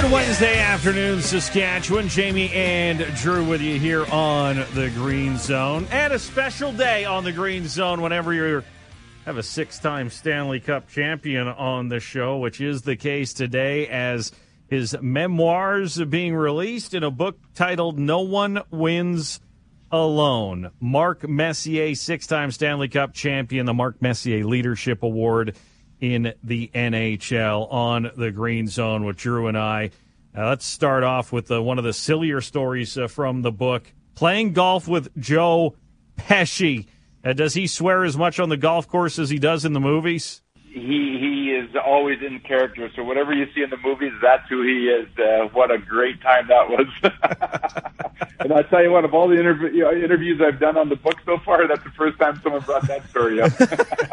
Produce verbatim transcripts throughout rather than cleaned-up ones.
Wednesday afternoon, Saskatchewan. Jamie and Drew with you here on the Green Zone. And a special day on the Green Zone whenever you have a six-time Stanley Cup champion on the show, which is the case today as his memoirs are being released in a book titled No One Wins Alone. Mark Messier, six-time Stanley Cup champion, the Mark Messier Leadership Award in the N H L on the Green Zone with Drew and I. Uh, let's start off with uh, one of the sillier stories uh, from the book. Playing golf with Joe Pesci. Uh, does he swear as much on the golf course as he does in the movies? He he is always in character, so whatever you see in the movies, that's who he is. Uh, what a great time that was. And I tell you what, of all the interv- you know, interviews I've done on the book so far, that's the first time someone brought that story up.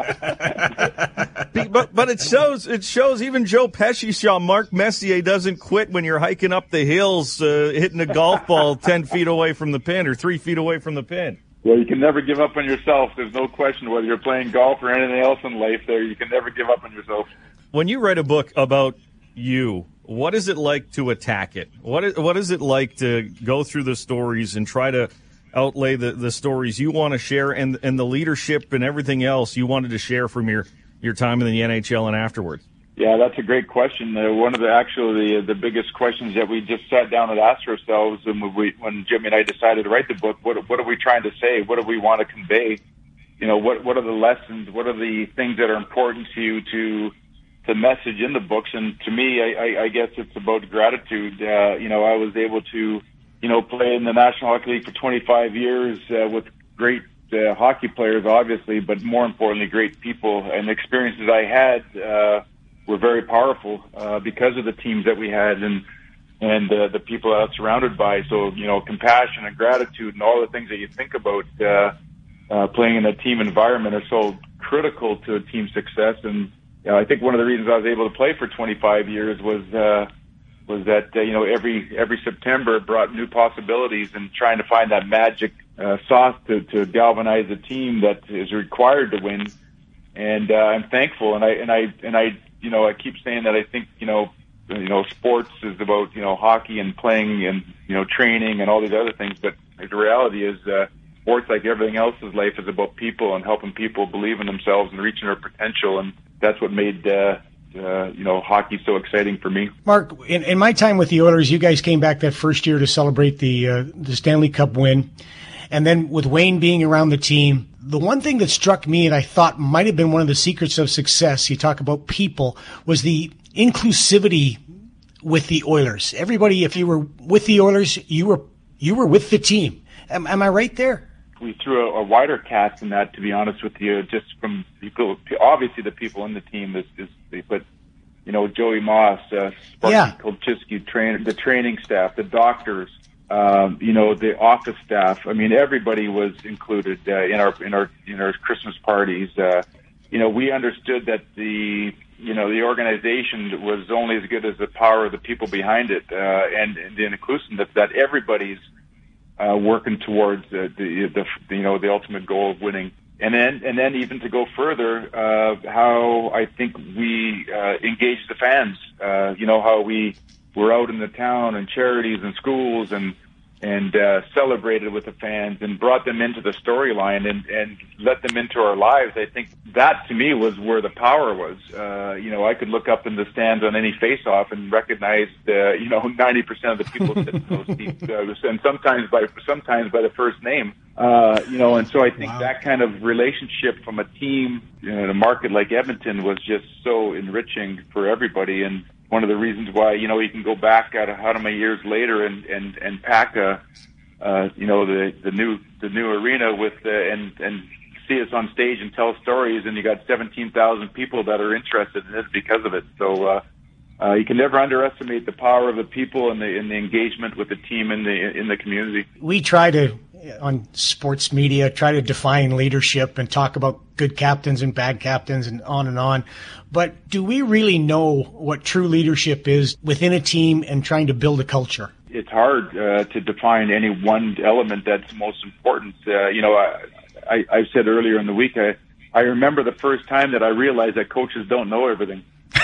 but but it shows it shows even Joe Pesci saw Mark Messier doesn't quit when you're hiking up the hills, uh, hitting a golf ball ten feet away from the pin or three feet away from the pin. Well, you can never give up on yourself. There's no question whether you're playing golf or anything else in life there. You can never give up on yourself. When you write a book about you, what is it like to attack it? What is, what is it like to go through the stories and try to outlay the, the stories you want to share and, and the leadership and everything else you wanted to share from your, your time in the N H L and afterwards? Yeah, that's a great question. Uh, one of the actually the, the biggest questions that we just sat down and asked ourselves when we when Jimmy and I decided to write the book, what what are we trying to say? What do we want to convey? You know, what what are the lessons? What are the things that are important to you to to message in the books? And to me, I, I, I guess it's about gratitude. Uh, you know, I was able to, you know, play in the National Hockey League for twenty-five years uh, with great uh, hockey players, obviously, but more importantly, great people. And the experiences I had uh, were very powerful uh, because of the teams that we had and and uh, the people I was surrounded by. So, you know, compassion and gratitude and all the things that you think about uh, uh, playing in a team environment are so critical to a team's success. And you know, I think one of the reasons I was able to play for twenty-five years was uh, was that uh, you know every every September brought new possibilities and trying to find that magic uh, sauce to, to galvanize a team that is required to win. And uh, I'm thankful, and I and I and I. You know, I keep saying that I think, you know, you know, sports is about, you know, hockey and playing and, you know, training and all these other things. But the reality is uh, sports, like everything else in life, is about people and helping people believe in themselves and reaching their potential. And that's what made, uh, uh, you know, hockey so exciting for me. Mark, in, in my time with the Oilers, you guys came back that first year to celebrate the uh, the Stanley Cup win. And then with Wayne being around the team, the one thing that struck me and I thought might have been one of the secrets of success, you talk about people, was the inclusivity with the Oilers. Everybody, if you were with the Oilers, you were you were with the team. Am, am I right there? We threw a, a wider cast in that, to be honest with you, just from people, obviously the people in the team, is, is but, you know, Joey Moss, uh, Sparky yeah. Kolchiski, train, the training staff, the doctors, Um, you know, the office staff. I mean, everybody was included uh, in our in our in our Christmas parties. Uh, you know, we understood that the you know the organization was only as good as the power of the people behind it, uh, and, and the inclusion that that everybody's uh, working towards uh, the, the you know the ultimate goal of winning. And then and then even to go further, uh, how I think we uh, engage the fans. Uh, you know, how we were out in the town and charities and schools and and uh, celebrated with the fans and brought them into the storyline and, and let them into our lives. I think that, to me, was where the power was. Uh, you know, I could look up in the stands on any face-off and recognize, uh, you know, ninety percent of the people sitting in those seats, uh, and sometimes by sometimes by the first name. Uh, you know, and so I think wow. that kind of relationship from a team, you know, in a market like Edmonton was just so enriching for everybody. And one of the reasons why, you know, you can go back at how many years later and, and, and pack a, uh, you know, the, the new, the new arena with, uh, and, and see us on stage and tell stories, and you got seventeen thousand people that are interested in it because of it. So, uh, uh, you can never underestimate the power of the people and the, and the engagement with the team in the, in the community. We try to, on sports media, try to define leadership and talk about good captains and bad captains and on and on. But do we really know what true leadership is within a team and trying to build a culture? It's hard uh, to define any one element that's most important. Uh, you know, I, I, I said earlier in the week, I, I remember the first time that I realized that coaches don't know everything. Uh,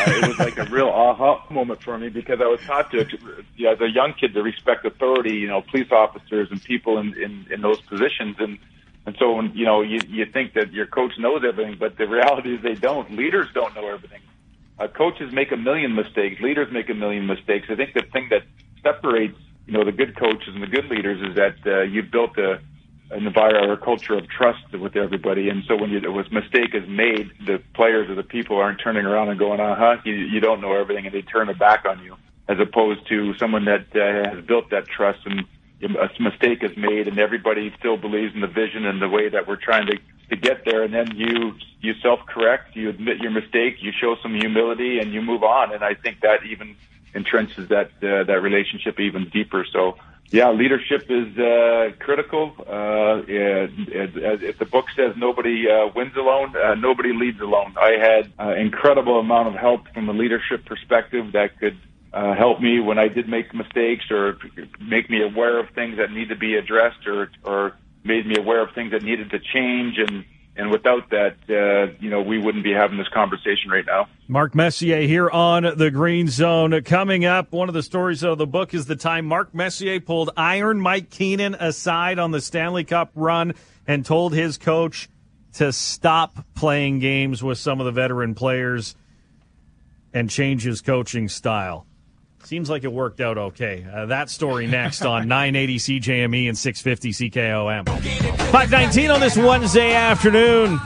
it was like a real aha moment for me because I was taught to, you know, as a young kid, to respect authority, you know, police officers and people in, in, in those positions. And, and so, when, you know, you, you think that your coach knows everything, but the reality is they don't. Leaders don't know everything. Uh, coaches make a million mistakes. Leaders make a million mistakes. I think the thing that separates, you know, the good coaches and the good leaders is that uh, you've built a, an environment or a culture of trust with everybody. And so when you, a mistake is made, the players or the people aren't turning around and going, uh-huh, you, you don't know everything, and they turn it back on you, as opposed to someone that uh, has built that trust and a mistake is made and everybody still believes in the vision and the way that we're trying to, to get there. And then you, you self-correct, you admit your mistake, you show some humility, and you move on. And I think that even entrenches that, uh, that relationship even deeper. So, yeah, leadership is uh, critical. Uh, it, it, if the book says nobody uh, wins alone, uh, nobody leads alone. I had uh, incredible amount of help from a leadership perspective that could uh, help me when I did make mistakes, or make me aware of things that need to be addressed, or or made me aware of things that needed to change. And And without that, uh, you know, we wouldn't be having this conversation right now. Mark Messier here on the Green Zone. Coming up, one of the stories of the book is the time Mark Messier pulled Iron Mike Keenan aside on the Stanley Cup run and told his coach to stop playing games with some of the veteran players and change his coaching style. Seems like it worked out okay. Uh, that story next on nine eighty C J M E and six fifty C K O M. five nineteen on this Wednesday afternoon.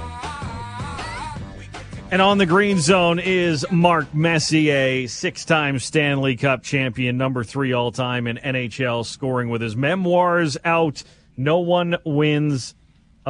And on the Green Zone is Mark Messier, six-time Stanley Cup champion, number three all-time in N H L scoring, with his memoirs out, No One Wins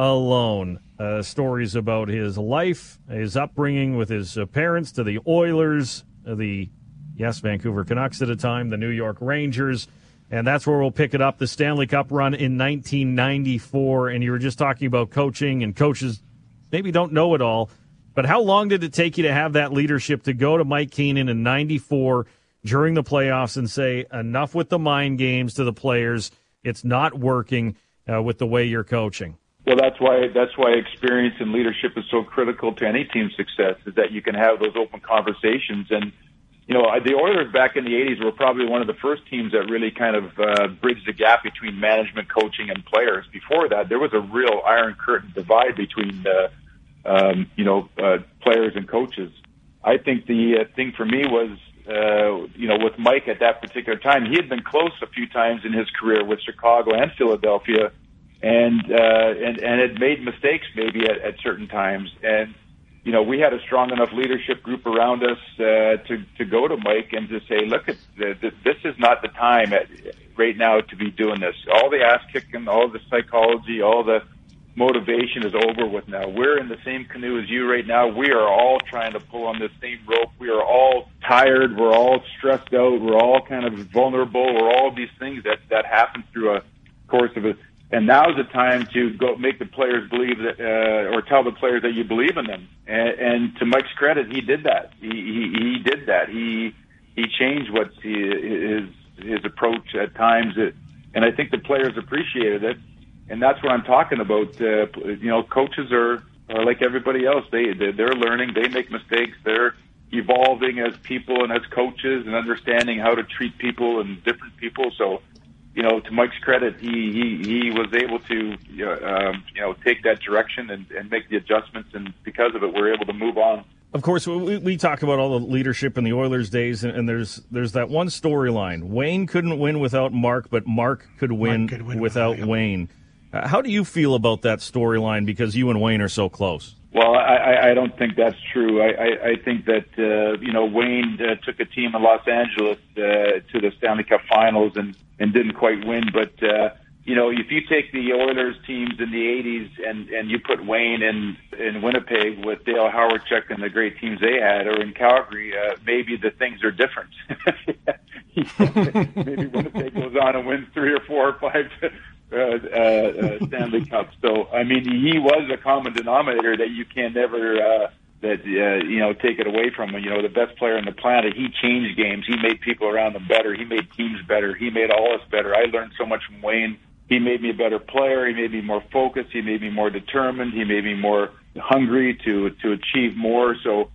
Alone. Uh, stories about his life, his upbringing with his uh, parents, to the Oilers, uh, the Yes, Vancouver Canucks at a time, the New York Rangers, and that's where we'll pick it up, the Stanley Cup run in nineteen ninety-four. And you were just talking about coaching, and coaches maybe don't know it all, but how long did it take you to have that leadership to go to Mike Keenan in ninety-four during the playoffs and say, enough with the mind games to the players, it's not working uh, with the way you're coaching? Well, that's why that's why experience and leadership is so critical to any team's success, is that you can have those open conversations. And you know, the Oilers back in the eighties were probably one of the first teams that really kind of uh, bridged the gap between management, coaching, and players. Before that, there was a real iron curtain divide between, uh, um, you know, uh, players and coaches. I think the uh, thing for me was, uh, you know, with Mike at that particular time, he had been close a few times in his career with Chicago and Philadelphia, and uh, and and had made mistakes maybe at, at certain times. And you know, we had a strong enough leadership group around us uh, to to go to Mike and to say, look, at the, the, this is not the time at, right now to be doing this. All the ass kicking, all the psychology, all the motivation is over with now. We're in the same canoe as you right now. We are all trying to pull on the same rope. We are all tired. We're all stressed out. We're all kind of vulnerable. We're all these things that that happen through a course of it. And now's the time to go make the players believe that, uh, or tell the players that you believe in them. And, and to Mike's credit, he did that. He he, he did that. He he changed what he, his his approach at times, it, and I think the players appreciated it. And that's what I'm talking about. Uh, you know, coaches are, are like everybody else. They they're learning. They make mistakes. They're evolving as people and as coaches, and understanding how to treat people and different people. So, you know, to Mike's credit, he he, he was able to, uh, um, you know, take that direction and, and make the adjustments, and because of it, we're able to move on. Of course, we, we talk about all the leadership in the Oilers days, and, and there's there's that one storyline. Wayne couldn't win without Mark, but Mark could win, Mark could win without, without Wayne. Uh, how do you feel about that storyline, because you and Wayne are so close? Well, I, I don't think that's true. I, I, I think that, uh, you know, Wayne uh, took a team in Los Angeles uh, to the Stanley Cup Finals and, and didn't quite win. But, uh, you know, if you take the Oilers teams in the eighties and, and you put Wayne in, in Winnipeg with Dale Hawerchuk and the great teams they had, or in Calgary, uh, maybe the things are different. Maybe Winnipeg goes on and wins three or four or five Uh, uh, uh, Stanley Cup. So, I mean, he was a common denominator that you can never, uh, that, uh, you know, take it away from him. You know, the best player on the planet. He changed games. He made people around him better. He made teams better. He made all us better. I learned so much from Wayne. He made me a better player. He made me more focused. He made me more determined. He made me more hungry to, to achieve more. So,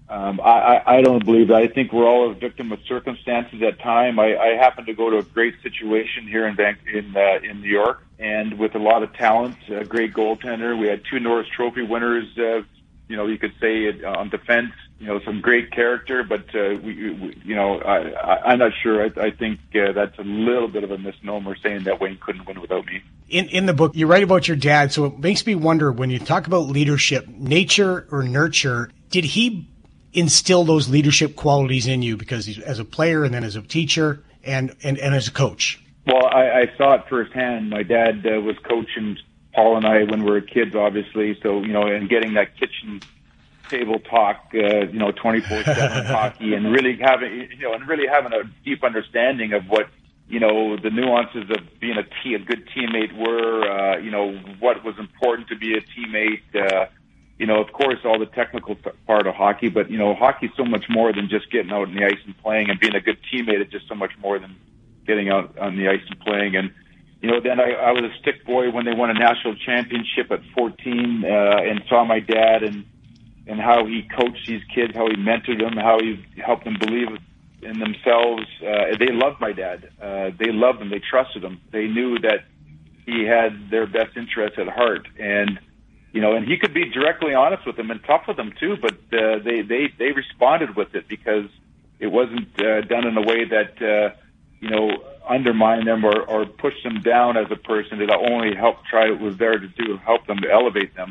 Um, I, I don't believe that. I think we're all a victim of circumstances at time. I, I happened to go to a great situation here in Van- in uh, in New York, and with a lot of talent, a great goaltender. We had two Norris Trophy winners. Uh, you know, you could say uh, on defense. You know, some great character, but uh, we, we, you know, I, I, I'm not sure. I, I think uh, that's a little bit of a misnomer saying that Wayne couldn't win without me. In in the book, you write about your dad, so it makes me wonder when you talk about leadership, nature or nurture. Did he instill those leadership qualities in you because he's as a player and then as a teacher and, and, and as a coach? Well, I, I saw it firsthand. My dad uh, was coaching Paul and I when we were kids, obviously. So, you know, and getting that kitchen table talk, uh, you know, twenty-four seven hockey and really having, you know, and really having a deep understanding of what, you know, the nuances of being a, te- a good teammate were, uh, you know, what was important to be a teammate, uh, you know, of course, all the technical part of hockey, but, you know, hockey's so much more than just getting out on the ice and playing, and being a good teammate is just so much more than getting out on the ice and playing. And, you know, then I, I was a stick boy when they won a national championship at fourteen, uh, and saw my dad and, and how he coached these kids, how he mentored them, how he helped them believe in themselves. Uh, they loved my dad. Uh, they loved him. They trusted him. They knew that he had their best interests at heart. And, you know, and he could be directly honest with them and tough with them too, but uh, they, they, they responded with it because it wasn't uh, done in a way that, uh, you know, undermined them or, or pushed them down as a person. It only helped try, was there to do, help them to elevate them.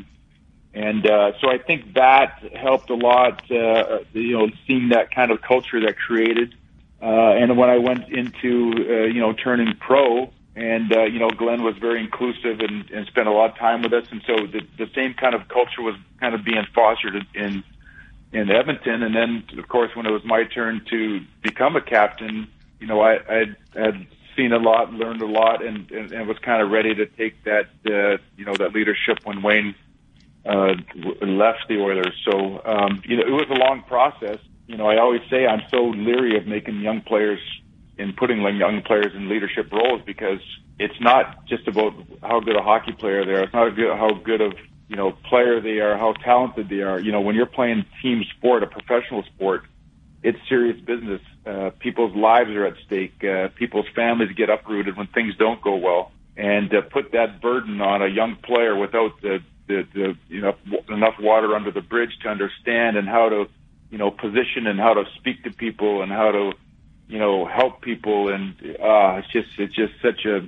And uh, so I think that helped a lot, uh, you know, seeing that kind of culture that created. Uh, and when I went into, uh, you know, turning pro, and, uh, you know, Glenn was very inclusive and, and spent a lot of time with us. And so the, the same kind of culture was kind of being fostered in, in Edmonton. And then, of course, when it was my turn to become a captain, you know, I I'd, had seen a lot, learned a lot, and, and, and was kind of ready to take that, uh, you know, that leadership when Wayne uh, left the Oilers. So, um, you know, it was a long process. You know, I always say I'm so leery of making young players in putting young players in leadership roles because it's not just about how good a hockey player they are. It's not good, how good of, you know, player they are, how talented they are. You know, when you're playing team sport, a professional sport, it's serious business. Uh, people's lives are at stake. Uh, people's families get uprooted when things don't go well. And to put that burden on a young player without the, the, the you know, enough water under the bridge to understand and how to, you know, position and how to speak to people and how to, you know, help people. And uh, it's just it's just such a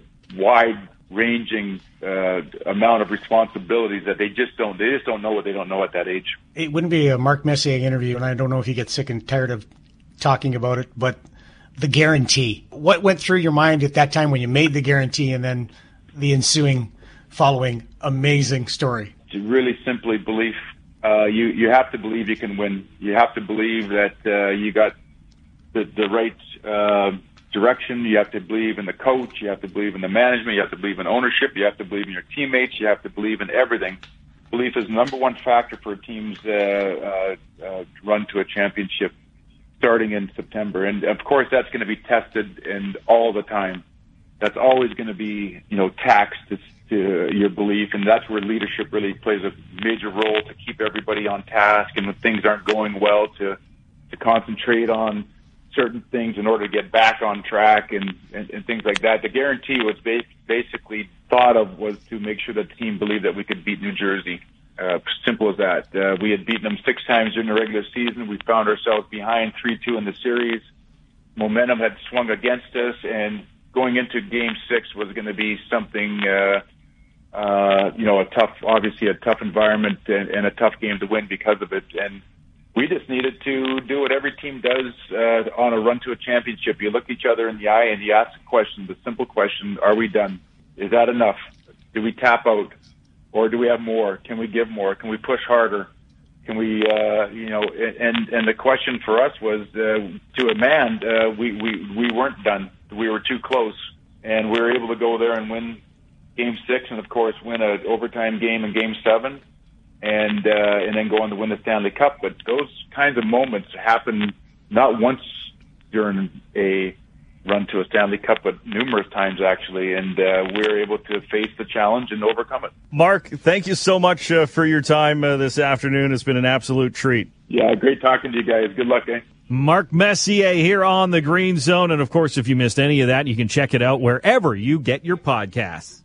wide-ranging uh, amount of responsibilities that they just don't they just don't know what they don't know at that age. It wouldn't be a Mark Messier interview, and I don't know if you get sick and tired of talking about it, but the guarantee. What went through your mind at that time when you made the guarantee and then the ensuing following amazing story? It's really simply belief. Uh, you, you have to believe you can win. You have to believe that uh, you got the, the right uh, direction. You have to believe in the coach. You have to believe in the management. You have to believe in ownership. You have to believe in your teammates. You have to believe in everything. Belief is the number one factor for a team's uh, uh, uh, run to a championship starting in September. And, of course, that's going to be tested and all the time. That's always going to be, you know, taxed to, to your belief, and that's where leadership really plays a major role to keep everybody on task, and when things aren't going well, to to concentrate on certain things in order to get back on track and, and, and things like that. The guarantee was ba- basically thought of was to make sure that the team believed that we could beat New Jersey. Uh, simple as that. Uh, we had beaten them six times during the regular season. We found ourselves behind three two in the series. Momentum had swung against us, and going into game six was going to be something, uh, uh, you know, a tough, obviously a tough environment and, and a tough game to win because of it. And we just needed to do what every team does uh, on a run to a championship. You look each other in the eye and you ask the question, the simple question, are we done? Is that enough? Do we tap out? Or do we have more? Can we give more? Can we push harder? Can we, uh, you know, and, and the question for us was, uh, to a man, uh, we, we, we weren't done. We were too close, and we were able to go there and win game six and, of course, win an overtime game in game seven and, uh, and then go on to win the Stanley Cup. But those kinds of moments happen not once during a run to a Stanley Cup, but numerous times actually, and uh, we were able to face the challenge and overcome it. Mark, thank you so much uh, for your time uh, this afternoon. It's been an absolute treat. Yeah, great talking to you guys. Good luck, eh? Mark Messier here on the Green Zone. And, of course, if you missed any of that, you can check it out wherever you get your podcasts.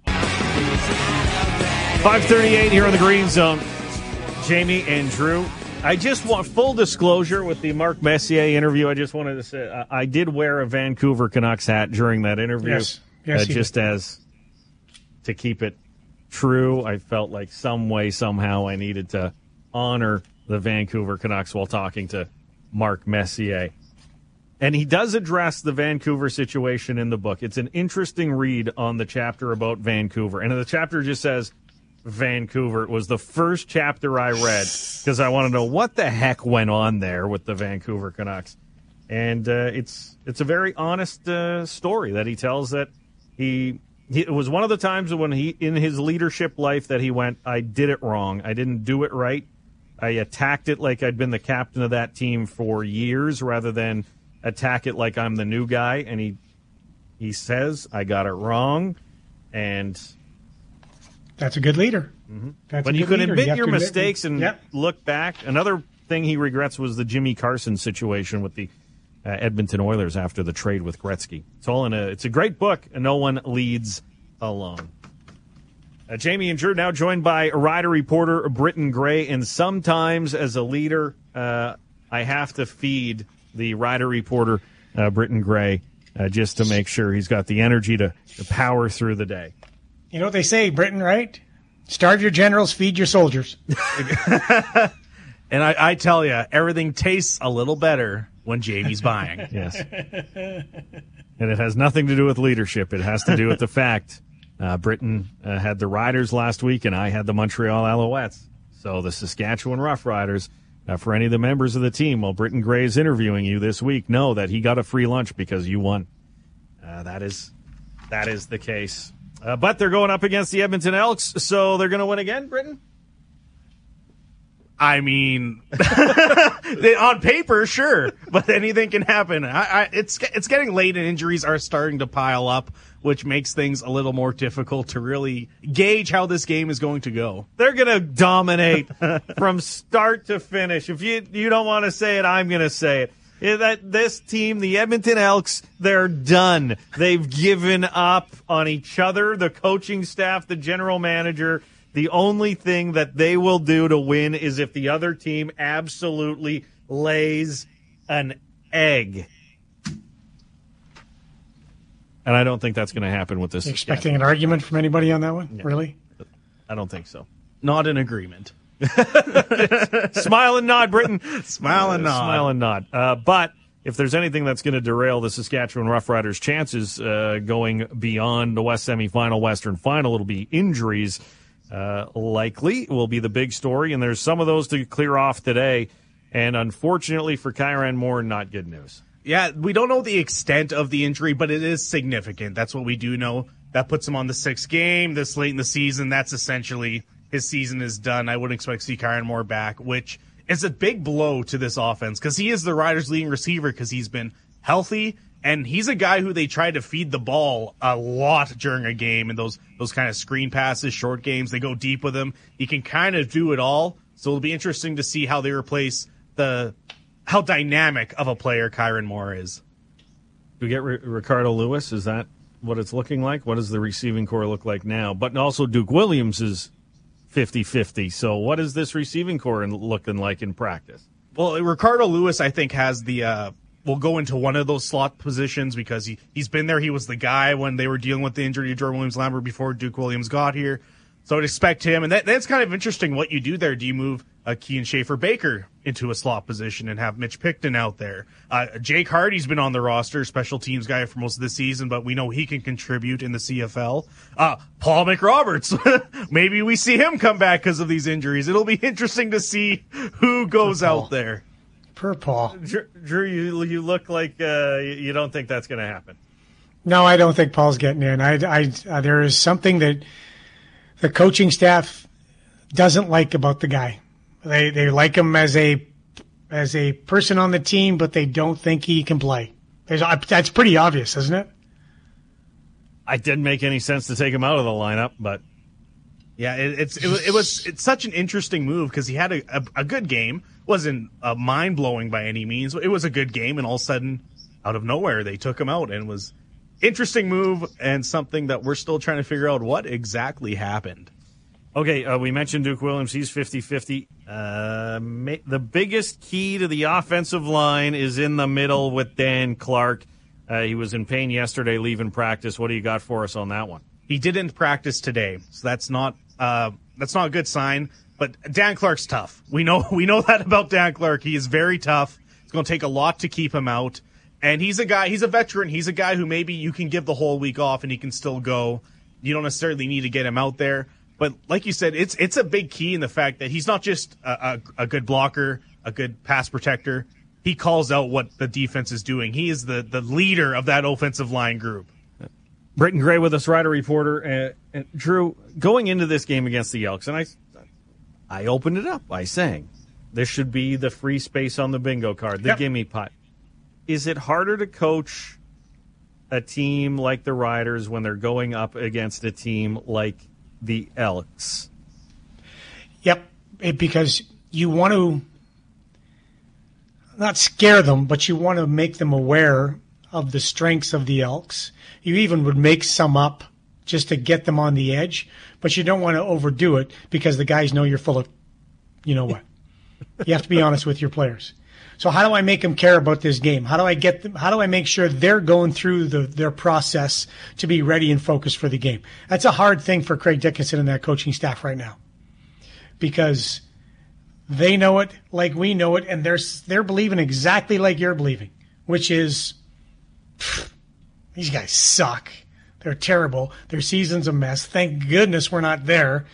five thirty-eight here on the Green Zone. Jamie and Drew. I just want full disclosure with the Mark Messier interview. I just wanted to say uh, I did wear a Vancouver Canucks hat during that interview. Yes, yes, uh, just did. As to keep it true. I felt like some way, somehow, I needed to honor the Vancouver Canucks while talking to Mark Messier. And he does address the Vancouver situation in the book. It's an interesting read on the chapter about Vancouver. And the chapter just says Vancouver. It was the first chapter I read because I want to know what the heck went on there with the Vancouver Canucks. And uh, it's it's a very honest uh, story that he tells that he, he it was one of the times when he in his leadership life that he went, I did it wrong. I didn't do it right. I attacked it like I'd been the captain of that team for years rather than attack it like I'm the new guy. And he he says, I got it wrong. And that's a good leader. Mm-hmm. That's when a you good can leader. admit you your admit, mistakes and yep. look back. Another thing he regrets was the Jimmy Carson situation with the uh, Edmonton Oilers after the trade with Gretzky. It's all in a. It's a great book, and no one leads alone. Uh, Jamie and Drew now joined by rider reporter Britton Gray, and sometimes as a leader, uh, I have to feed the rider reporter uh, Britton Gray uh, just to make sure he's got the energy to, to power through the day. You know what they say, Britain, right? Starve your generals, feed your soldiers. And I, I tell you, everything tastes a little better when Jamie's buying. Yes. And it has nothing to do with leadership. It has to do with the fact uh, Britain uh, had the Riders last week, and I had the Montreal Alouettes. So the Saskatchewan Roughriders, uh, for any of the members of the team, while Britton Gray is interviewing you this week, know that he got a free lunch because you won. Uh, that is that is the case. Uh, but they're going up against the Edmonton Elks, so they're going to win again, Britton? I mean, on paper, sure, but anything can happen. I, I, it's it's getting late, and injuries are starting to pile up, which makes things a little more difficult to really gauge how this game is going to go. They're going to dominate from start to finish. If you you don't want to say it, I'm going to say it. That this team, the Edmonton Elks, they're done. They've given up on each other, the coaching staff, the general manager. The only thing that they will do to win is if the other team absolutely lays an egg. And I don't think that's going to happen with this. Expecting an argument from anybody on that one? Yeah. Really? I don't think so. Not in agreement. Smile and nod, Britton. Smile and uh, nod. Smile and nod. Uh, but if there's anything that's going to derail the Saskatchewan Roughriders' chances uh, going beyond the West semifinal, Western final, it'll be injuries. Uh, likely will be the big story, and there's some of those to clear off today. And unfortunately for Kyran Moore, not good news. Yeah, we don't know the extent of the injury, but it is significant. That's what we do know. That puts him on the sixth game this late in the season. That's essentially his season is done. I wouldn't expect to see Kyran Moore back, which is a big blow to this offense because he is the Riders' leading receiver because he's been healthy, and he's a guy who they try to feed the ball a lot during a game, and those those kind of screen passes, short games, they go deep with him. He can kind of do it all, so it'll be interesting to see how they replace the how dynamic of a player Kyran Moore is. Do we get R- Ricardo Lewis? Is that what it's looking like? What does the receiving core look like now? But also Duke Williams is fifty-fifty, so what is this receiving core looking like in practice? Well, Ricardo Lewis, I think, has the uh, will go into one of those slot positions because he, he's been there. He was the guy when they were dealing with the injury to Jordan Williams-Lambert before Duke Williams got here. So I'd expect him. And that, that's kind of interesting what you do there. Do you move uh, Kean Schaefer-Baker into a slot position and have Mitch Picton out there? Uh, Jake Hardy's been on the roster, special teams guy for most of the season, but we know he can contribute in the C F L. Uh, Paul McRoberts, maybe we see him come back because of these injuries. It'll be interesting to see who goes out there. Per Paul. Drew, Drew you, you look like uh, you don't think that's going to happen. No, I don't think Paul's getting in. I, I, uh, there is something that the coaching staff doesn't like about the guy. They they like him as a as a person on the team, but they don't think he can play. There's, that's pretty obvious, isn't it? I didn't make any sense to take him out of the lineup, but yeah, it, it's it, was- it was it's such an interesting move because he had a, a, a good game. Wasn't uh, mind blowing by any means. It was a good game, and all of a sudden, out of nowhere, they took him out, and it was interesting move and something that we're still trying to figure out what exactly happened. okay, uh, we mentioned Duke Williams. He's fifty-fifty. Uh, ma- the biggest key to the offensive line is in the middle with Dan Clark. Uh, he was in pain yesterday, leaving practice. What do you got for us on that one? He didn't practice today, so that's not uh, that's not a good sign. But Dan Clark's tough. We know we know that about Dan Clark. He is very tough. It's going to take a lot to keep him out. And he's a guy. He's a veteran. He's a guy who maybe you can give the whole week off and he can still go. You don't necessarily need to get him out there. But like you said, it's it's a big key in the fact that he's not just a, a, a good blocker, a good pass protector. He calls out what the defense is doing. He is the, the leader of that offensive line group. Britton Gray with us, Rider Reporter. And, and Drew, going into this game against the Elks, and I, I opened it up by saying this should be the free space on the bingo card, the Yep. gimme pot. Is it harder to coach a team like the Riders when they're going up against a team like the Elks? Yep, it, because you want to not scare them, but you want to make them aware of the strengths of the Elks. You even would make some up just to get them on the edge, but you don't want to overdo it because the guys know you're full of, you know what. You have to be honest with your players. So how do I make them care about this game? How do I get them? How do I make sure they're going through the, their process to be ready and focused for the game? That's a hard thing for Craig Dickinson and that coaching staff right now, because they know it like we know it, and they're they're believing exactly like you're believing, which is pfft, these guys suck. They're terrible. Their season's a mess. Thank goodness we're not there.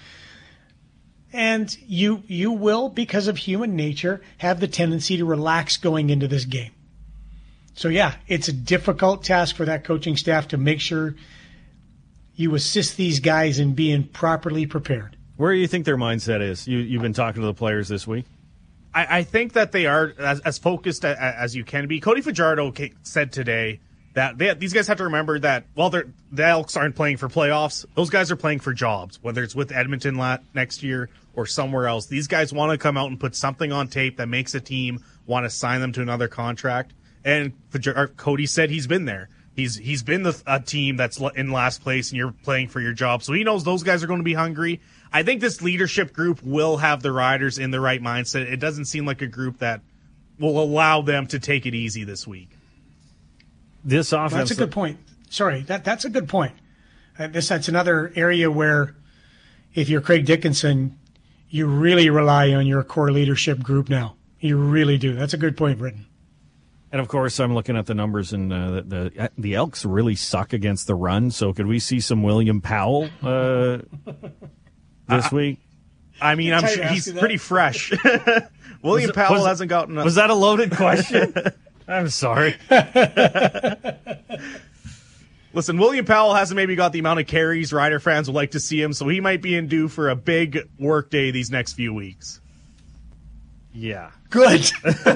And you you will, because of human nature, have the tendency to relax going into this game. So, yeah, it's a difficult task for that coaching staff to make sure you assist these guys in being properly prepared. Where do you think their mindset is? You, you've been talking to the players this week. I, I think that they are as, as focused as, as you can be. Cody Fajardo said today that they, these guys have to remember that while they're, the Elks aren't playing for playoffs, those guys are playing for jobs, whether it's with Edmonton la- next year or somewhere else. These guys want to come out and put something on tape that makes a team want to sign them to another contract. And Fajar- Cody said he's been there. He's he's been the, a team that's in last place and you're playing for your job. So he knows those guys are going to be hungry. I think this leadership group will have the Riders in the right mindset. It doesn't seem like a group that will allow them to take it easy this week. This offense. That's a good point. Sorry, that that's a good point. Uh, this that's another area where, if you're Craig Dickinson, you really rely on your core leadership group now. You really do. That's a good point, Britton. And of course, I'm looking at the numbers, and uh, the, the the Elks really suck against the run. So, could we see some William Powell uh, this uh, week? I mean, I'm sure he's pretty fresh. William it, Powell was, hasn't gotten. A- was that a loaded question? I'm sorry. Listen, William Powell hasn't maybe got the amount of carries Rider fans would like to see him, so he might be in due for a big work day these next few weeks. Yeah. Good.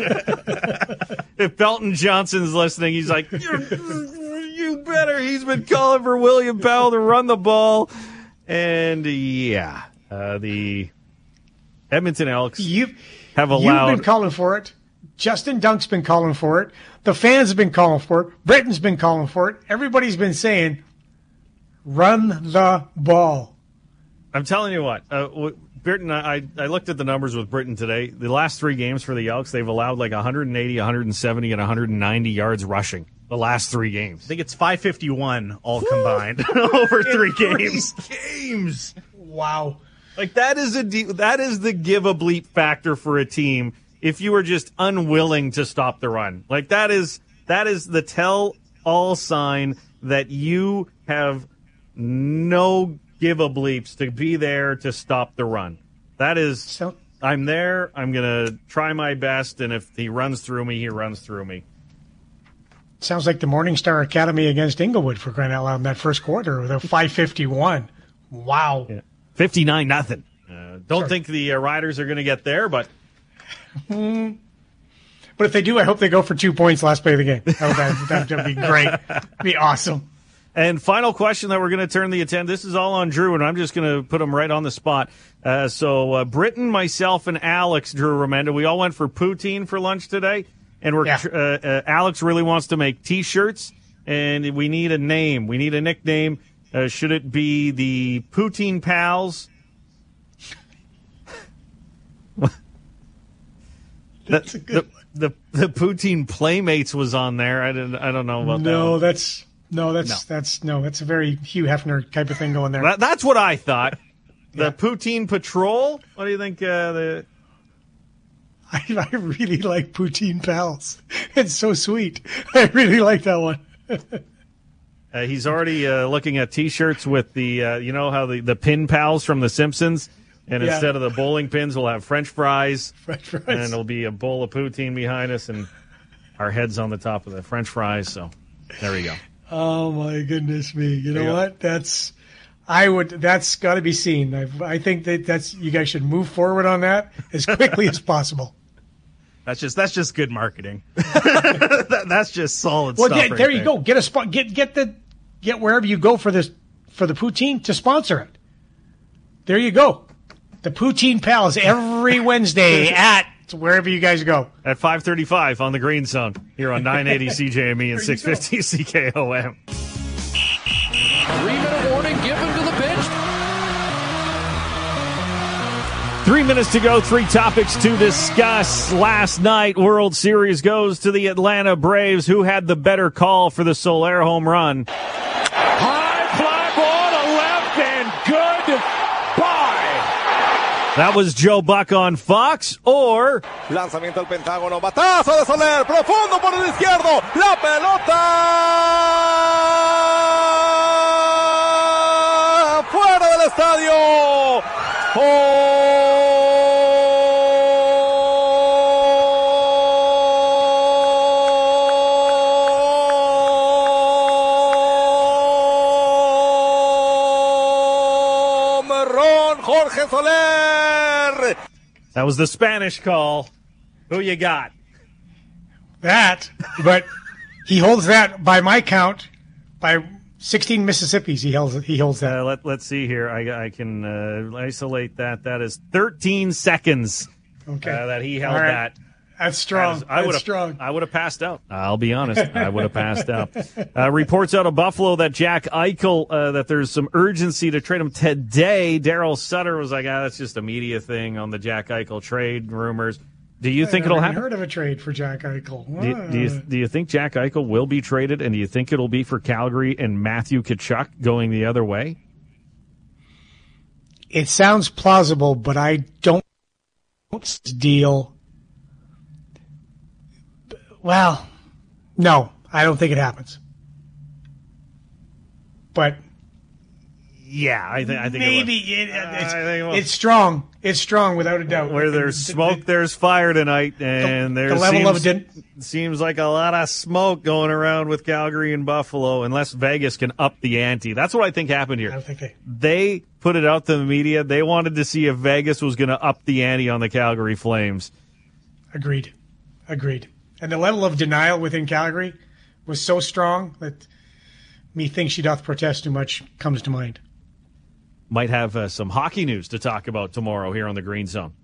If Belton Johnson's listening, he's like, you better. He's been calling for William Powell to run the ball. And, yeah, uh, the Edmonton Elks You've, have allowed. You've been calling for it. Justin Dunk's been calling for it. The fans have been calling for it. Britton's been calling for it. Everybody's been saying, run the ball. I'm telling you what, uh, Britton, I, I looked at the numbers with Britton today. The last three games for the Elks, they've allowed like one eighty, one seventy, and one ninety yards rushing the last three games. I think it's five fifty-one all combined over three games. games. Wow. Like that is a de- that is the give a bleep factor for a team if you were just unwilling to stop the run. Like that is that is the tell all sign that you have no give a bleeps to be there to stop the run. That is, So, I'm there, I'm going to try my best, and if he runs through me, he runs through me. sounds like the Morningstar Academy against Inglewood, for crying out loud, in that first quarter with a five fifty-one. Wow. Yeah. fifty-nine nothing. Uh, don't Sorry. think the uh, Riders are going to get there, but But if they do, I hope they go for two points last play of the game. That would that'd be great. That'd be awesome. And final question that we're going to turn the attention. This is all on Drew, and I'm just going to put him right on the spot. Uh, so uh, Britton, myself, and Alex, Drew Remenda, we all went for poutine for lunch today. And we're Yeah. uh, uh, Alex really wants to make T-shirts, and we need a name. We need a nickname. Uh, should it be the Poutine Pals? That's a good the, the the Poutine Playmates was on there. I didn't. I don't know about that. No, one. that's no, that's No. that's no, that's a very Hugh Hefner type of thing going there. That, that's what I thought. The Yeah. Poutine Patrol. What do you think? Uh, the I, I really like Poutine Pals. It's so sweet. I really like that one. uh, he's already uh, looking at T-shirts with the uh, you know how the the pin pals from The Simpsons, and Yeah. instead of the bowling pins, we'll have French fries, French fries. and it'll be a bowl of poutine behind us, and our heads on the top of the French fries. So there we go. Oh my goodness me! You know you go. what? That's I would. That's got to be seen. I, I think that that's you guys should move forward on that as quickly as possible. That's just that's just good marketing. that, that's just solid Well, stuff. yeah, right there you go. Get a spot. Get get the get wherever you go for this for the poutine to sponsor it. There you go. The Poutine Pals every Wednesday at wherever you guys go. At five thirty-five on the Green Zone here on nine eighty C J M E and six fifty C K O M. Three-minute warning given to the bench. Three minutes to go, three topics to discuss. Last night, World Series goes to the Atlanta Braves. Who had the better call for the Soler home run? High fly ball to left and goodbye. That was Joe Buck on Fox, or Lanzamiento al Pentágono, batazo de Soler, profundo por el izquierdo, la pelota fuera del estadio. Home run, Jorge Soler. that was the Spanish call. Who you got? That, but he holds that by my count by sixteen Mississippis. He holds he holds that. Uh, let, let's see here. I, I can uh, isolate that. That is thirteen seconds Okay, uh, that he held All right. that. That's strong. I would That's have. strong. I would have passed out. I'll be honest. I would have passed out. Uh, reports out of Buffalo that Jack Eichel, uh, that there's some urgency to trade him today. Daryl Sutter was like, "Ah, that's just a media thing on the Jack Eichel trade rumors." Do you think I've it'll never happen? heard of a trade for Jack Eichel. Do you, do you do you think Jack Eichel will be traded, and do you think it'll be for Calgary and Matthew Tkachuk going the other way? It sounds plausible, but I don't deal. Well, no, I don't think it happens. But Yeah, I think I think maybe it it, will. it's, I think it will. it's strong. It's strong without a doubt. Where there's The- the- smoke, there's fire tonight, and the there level seems, of din- seems like a lot of smoke going around with Calgary and Buffalo, unless Vegas can up the ante. That's what I think happened I here. don't think they. They put it out to the media. They wanted to see if Vegas was going to up the ante on the Calgary Flames. Agreed. Agreed. And the level of denial within Calgary was so strong that methinks she doth protest too much comes to mind. Might have uh, some hockey news to talk about tomorrow here on the Green Zone.